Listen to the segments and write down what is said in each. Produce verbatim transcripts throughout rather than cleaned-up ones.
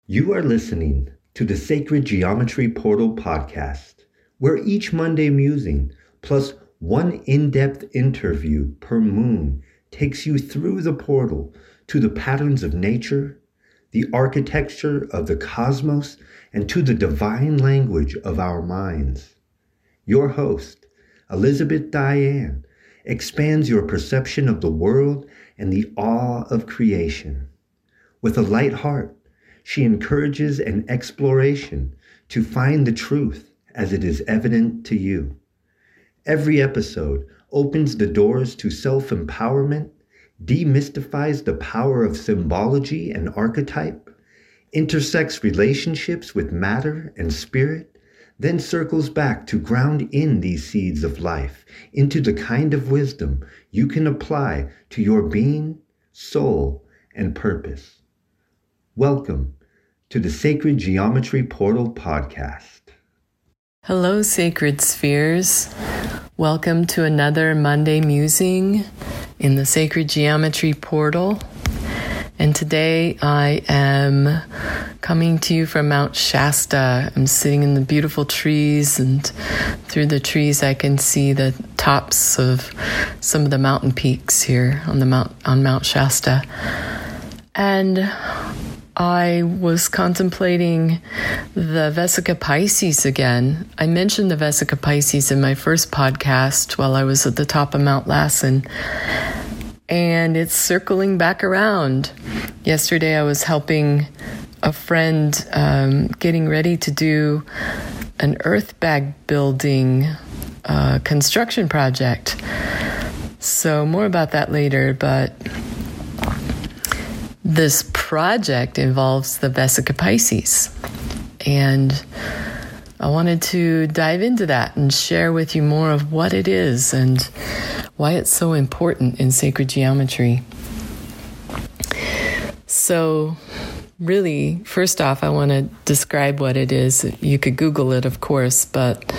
You are listening to the Sacred Geometry Portal podcast, where each Monday musing plus one in-depth interview per moon takes you through the portal to the patterns of nature, the architecture of the cosmos, and to the divine language of our minds. Your host, Elizabeth Diane, expands your perception of the world and the awe of creation. With a light heart, she encourages an exploration to find the truth as it is evident to you. Every episode opens the doors to self-empowerment, demystifies the power of symbology and archetype, intersects relationships with matter and spirit, then circles back to ground in these seeds of life into the kind of wisdom you can apply to your being, soul, and purpose. Welcome to the Sacred Geometry Portal podcast. Hello, Sacred Spheres. Welcome to another Monday musing in the Sacred Geometry Portal. And today I am coming to you from Mount Shasta. I'm sitting in the beautiful trees, and through the trees I can see the tops of some of the mountain peaks here on the mount on Mount Shasta. And I was contemplating the Vesica Pisces again. I mentioned the Vesica Pisces in my first podcast while I was at the top of Mount Lassen, and it's circling back around. Yesterday I was helping a friend um, getting ready to do an earth bag building uh, construction project. So more about that later, but this project involves the Vesica Pisces, and I wanted to dive into that and share with you more of what it is and why it's so important in sacred geometry. So really, first off, I want to describe what it is. You could Google it, of course, but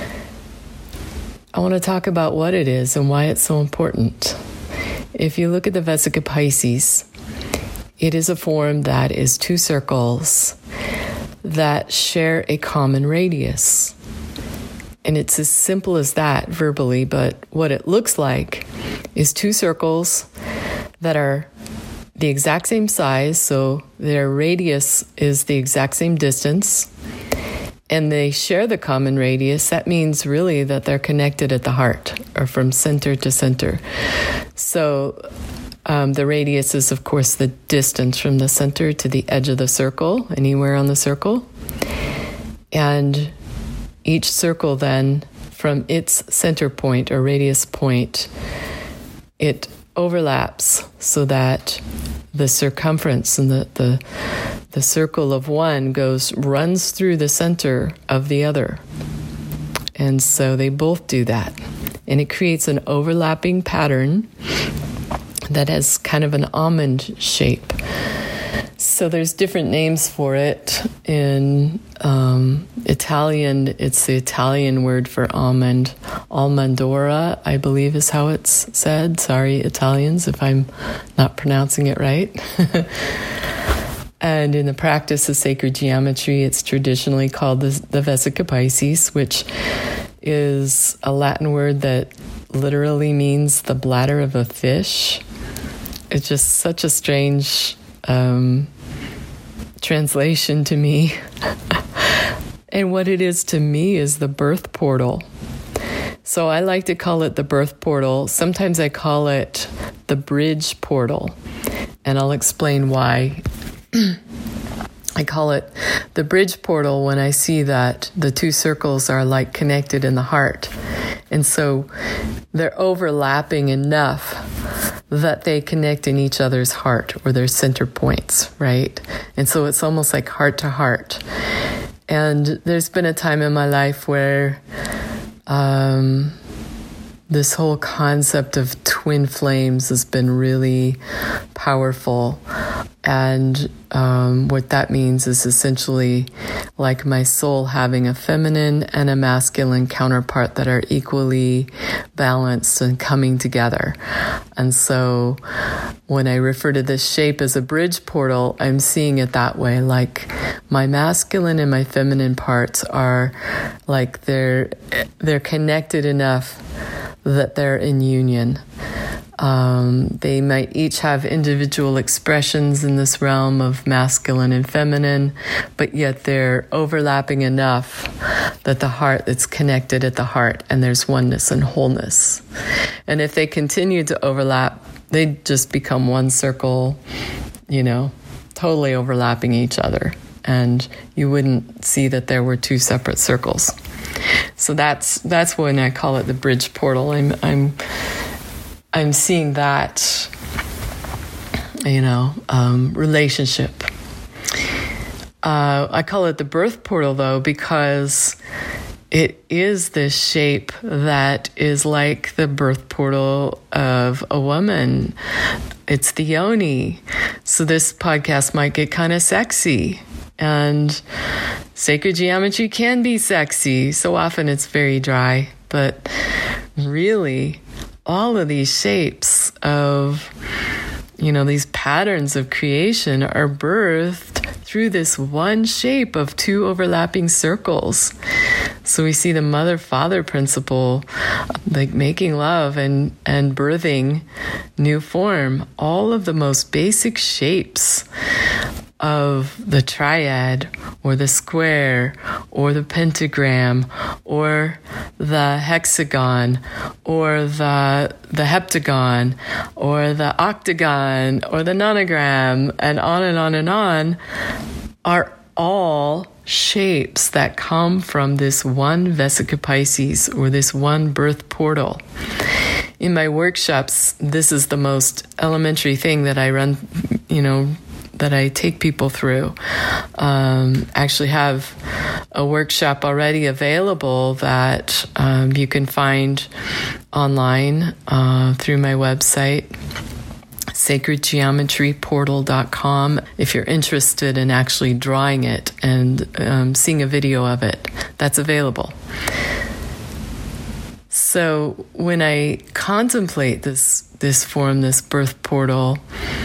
I want to talk about what it is and why it's so important. If you look at the Vesica Pisces, it is a form that is two circles that share a common radius. And it's as simple as that verbally, but what it looks like is two circles that are the exact same size, so their radius is the exact same distance, and they share the common radius. That means really that they're connected at the heart, or from center to center. So Um, the radius is, of course, the distance from the center to the edge of the circle, anywhere on the circle. And each circle then, from its center point or radius point, it overlaps so that the circumference and the, the, the circle of one goes runs through the center of the other. And so they both do that. And it creates an overlapping pattern that has kind of an almond shape. So there's different names for it. In um, Italian, it's the Italian word for almond. Almandora, I believe is how it's said. Sorry, Italians, if I'm not pronouncing it right. And in the practice of sacred geometry, it's traditionally called the, the Vesica Pisces, which is a Latin word that literally means the bladder of a fish. It's just such a strange um, translation to me. And what it is to me is the birth portal. So I like to call it the birth portal. Sometimes I call it the bridge portal. And I'll explain why. I call it the bridge portal when I see that the two circles are like connected in the heart. And so they're overlapping enough that they connect in each other's heart or their center points, right? And so it's almost like heart to heart. And there's been a time in my life where um, this whole concept of twin flames has been really powerful. And um, what that means is essentially like my soul having a feminine and a masculine counterpart that are equally balanced and coming together. And so when I refer to this shape as a bridge portal, I'm seeing it that way, like my masculine and my feminine parts are like they're they're connected enough that they're in union. Um, they might each have individual expressions in this realm of masculine and feminine, but yet they're overlapping enough that the heart, it's connected at the heart, and there's oneness and wholeness. And if they continue to overlap, they just become one circle, you know, totally overlapping each other. And you wouldn't see that there were two separate circles. So that's that's when I call it the bridge portal. I'm I'm I'm seeing that, you know, um, relationship. Uh, I call it the birth portal, though, because it is this shape that is like the birth portal of a woman. It's the yoni. So this podcast might get kind of sexy. And sacred geometry can be sexy. So often it's very dry. But really, all of these shapes of, you know, these patterns of creation are birthed through this one shape of two overlapping circles. So we see the mother-father principle, like making love and, and birthing new form. All of the most basic shapes of the triad or the square or the pentagram or the hexagon or the the heptagon or the octagon or the nonogram, and on and on and on, are all shapes that come from this one Vesica Pisces, or this one birth portal. In my workshops, this is the most elementary thing that I run, you know, that I take people through. Um, actually have a workshop already available that um, you can find online uh, through my website, sacred geometry portal dot com. If you're interested in actually drawing it and um, seeing a video of it, that's available. So when I contemplate this this form, this birth portal,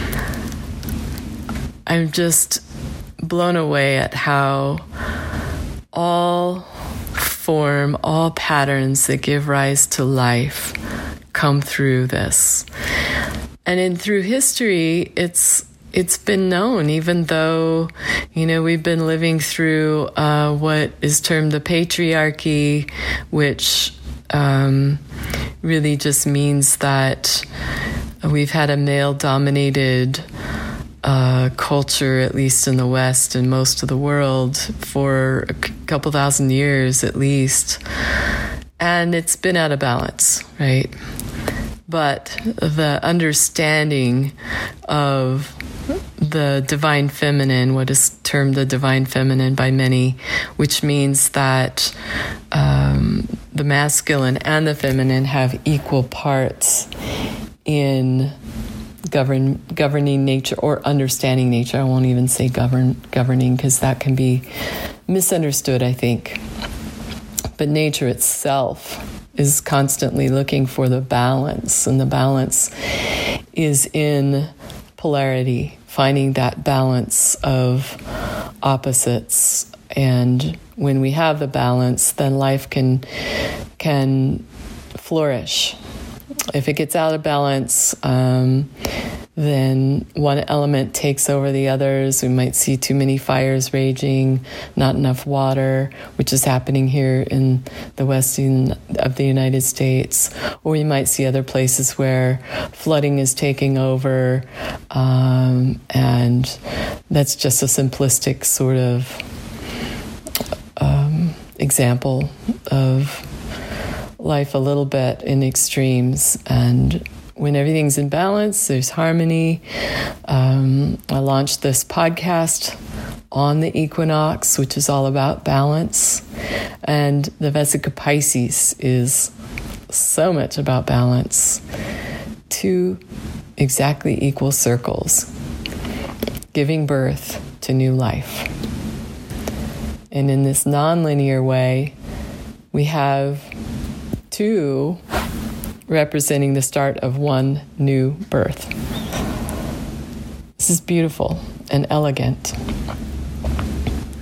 I'm just blown away at how all form, all patterns that give rise to life come through this. And in through history, it's it's been known, even though, you know, we've been living through uh, what is termed the patriarchy, which um, really just means that we've had a male-dominated Uh, culture, at least in the West and most of the world, for a c- couple thousand years at least. And it's been out of balance, right? But the understanding of the divine feminine, what is termed the divine feminine by many, which means that um, the masculine and the feminine have equal parts in govern governing nature or understanding nature. I won't even say govern governing because that can be misunderstood, I think. But nature itself is constantly looking for the balance, and the balance is in polarity, finding that balance of opposites. And when we have the balance, then life can can flourish. If it gets out of balance, um, then one element takes over the others. We might see too many fires raging, not enough water, which is happening here in the west of the United States. Or you might see other places where flooding is taking over, um, and that's just a simplistic sort of um, example of life a little bit in extremes. And when everything's in balance, there's harmony. Um, I launched this podcast on the equinox, which is all about balance. And the Vesica Pisces is so much about balance. Two exactly equal circles, giving birth to new life. And in this nonlinear way, we have two representing the start of one new birth. This is beautiful and elegant.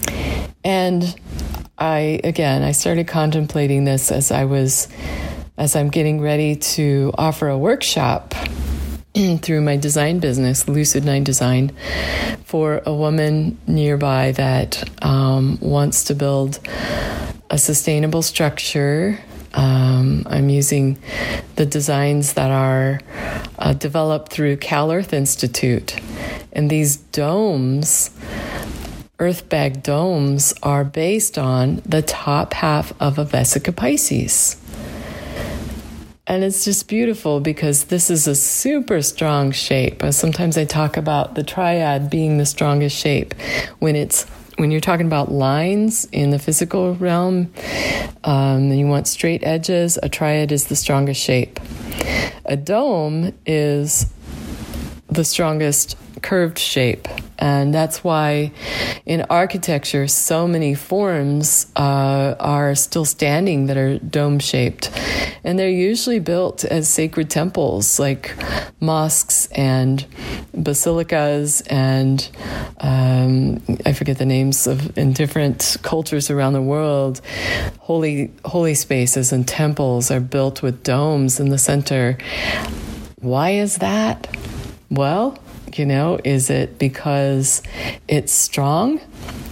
And I, again, I started contemplating this as I was, as I'm getting ready to offer a workshop through my design business, Lucid Nine Design, for a woman nearby that um, wants to build a sustainable structure. Um, I'm using the designs that are uh, developed through Cal Earth Institute. And these domes, earth bag domes, are based on the top half of a Vesica Pisces. And it's just beautiful because this is a super strong shape. Sometimes I talk about the triad being the strongest shape. When it's when you're talking about lines in the physical realm, um, and you want straight edges, a triad is the strongest shape. A dome is the strongest curved shape. And that's why in architecture, so many forms uh, are still standing that are dome-shaped. And they're usually built as sacred temples, like mosques and basilicas and um, I forget the names of in different cultures around the world. Holy, holy spaces and temples are built with domes in the center. Why is that? Well, you know, is it because it's strong?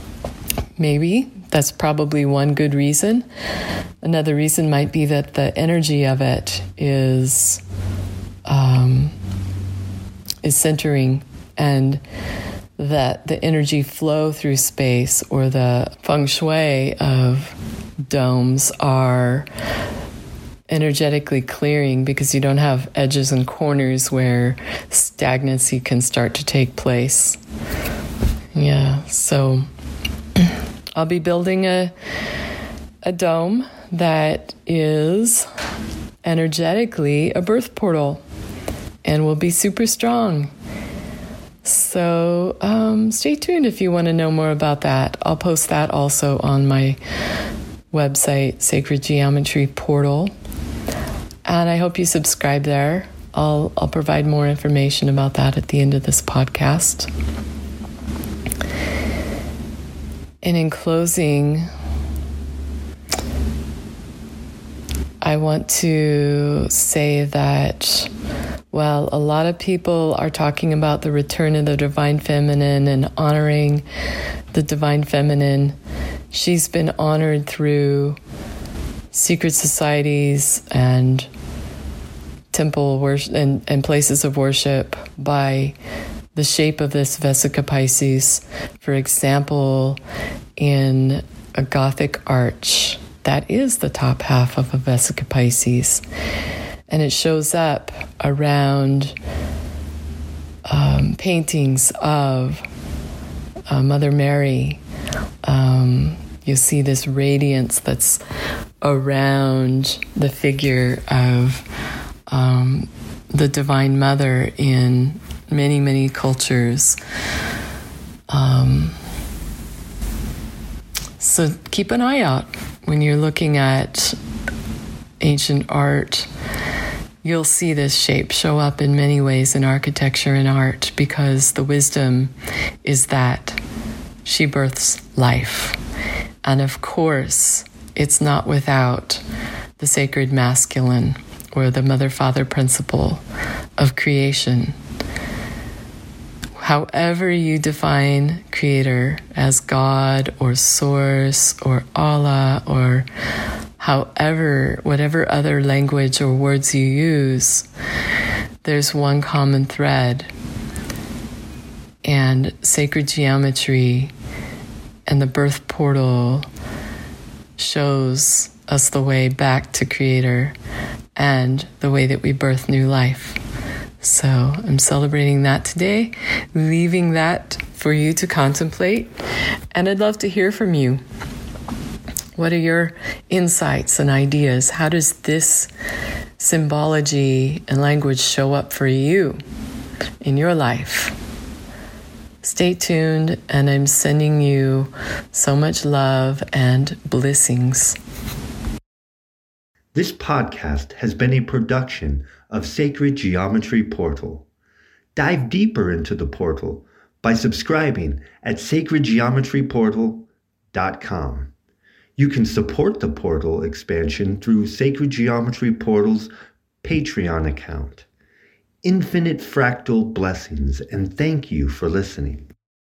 Maybe. That's probably one good reason. Another reason might be that the energy of it is um, is centering, and that the energy flow through space, or the feng shui of domes are energetically clearing, because you don't have edges and corners where stagnancy can start to take place. Yeah, so I'll be building a a dome that is energetically a birth portal and will be super strong. So um, stay tuned if you want to know more about that. I'll post that also on my website, Sacred Geometry Portal. And I hope you subscribe there. I'll I'll provide more information about that at the end of this podcast. And in closing, I want to say that, well, a lot of people are talking about the return of the Divine Feminine and honoring the Divine Feminine. She's been honored through secret societies and temple worship and, and places of worship by the shape of this Vesica Pisces. For example, in a Gothic arch, that is the top half of a Vesica Pisces. And it shows up around um, paintings of uh, Mother Mary. Um, you see this radiance that's around the figure of um, the Divine Mother in many, many cultures. Um, so keep an eye out when you're looking at ancient art. You'll see this shape show up in many ways in architecture and art, because the wisdom is that she births life. And of course, it's not without the sacred masculine, or the mother-father principle of creation. However you define creator, as God or source or Allah, or however, whatever other language or words you use, there's one common thread. And sacred geometry and the birth portal shows us the way back to creator and the way that we birth new life. So I'm celebrating that today, leaving that for you to contemplate. And I'd love to hear from you. What are your insights and ideas? How does this symbology and language show up for you in your life? Stay tuned, and I'm sending you so much love and blessings. This podcast has been a production of Sacred Geometry Portal. Dive deeper into the portal by subscribing at sacred geometry portal dot com. You can support the portal expansion through Sacred Geometry Portal's Patreon account. Infinite fractal blessings, and thank you for listening.